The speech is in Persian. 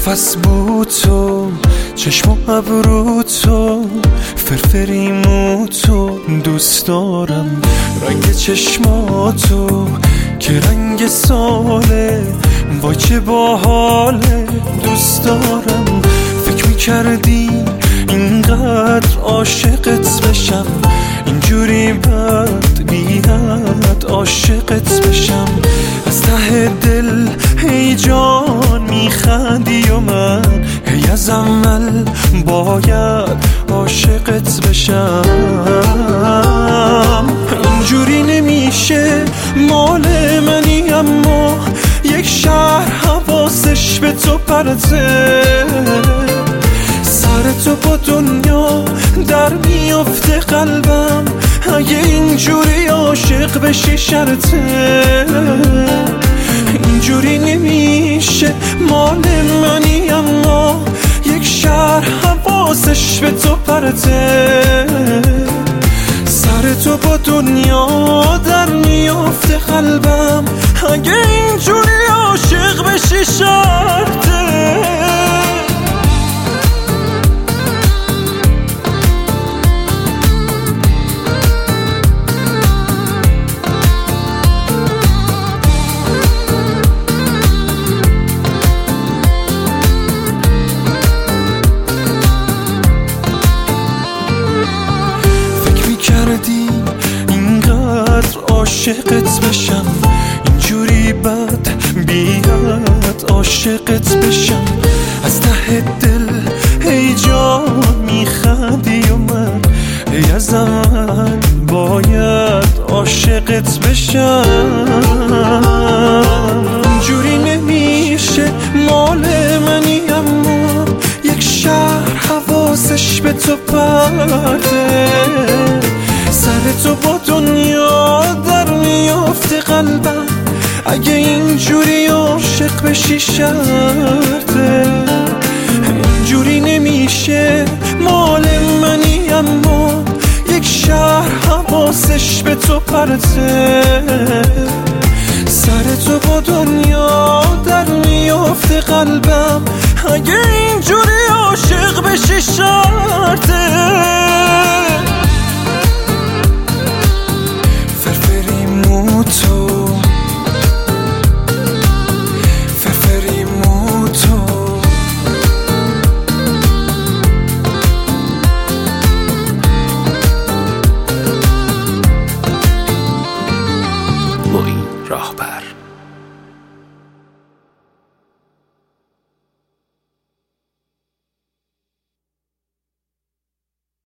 نفس بود تو، چشم و ابرو تو، فرفری مو تو، دوست دارم رنگ چشماتو که رنگ ساله، وای چه باحاله، دوست دارم. فکر میکردی اینقدر عاشقت بشم، اینجوری بد بیاد عاشقت بشم. از ته دل هی جان میخندی و من هی از اول باید عاشقت بشم. اینجوری نمیشه، مال منی اما یک شهر حواسش به تو پرته، سر تو با دنیا در میفته قلبم، اگه اینجوری عاشق بشی شرطه. اینجوری نمیشه، مال منی اما یک شهر حواسش به تو پرته، سر تو با دنیا در میفته قلبم، اگه اینجوری عاشق بشی شرطه. اینقدر عاشقت بشم، اینجوری بد بیاد عاشقت بشم. از ته دل ای جان میخندی و من ای از اول باید عاشقت بشم. اینجوری نمیشه، مال منی اما یک شهر حواسش به تو پرته، سر تو با دنیا در میفته قلبم، اگه اینجوری عاشق بشی شرطه. اینجوری نمیشه، مال منی اما یک شهر حواسش به تو پرته، سر تو با دنیا در میفته قلبم، اگه اینجوری عاشق بشی شرطه. معین راهبر.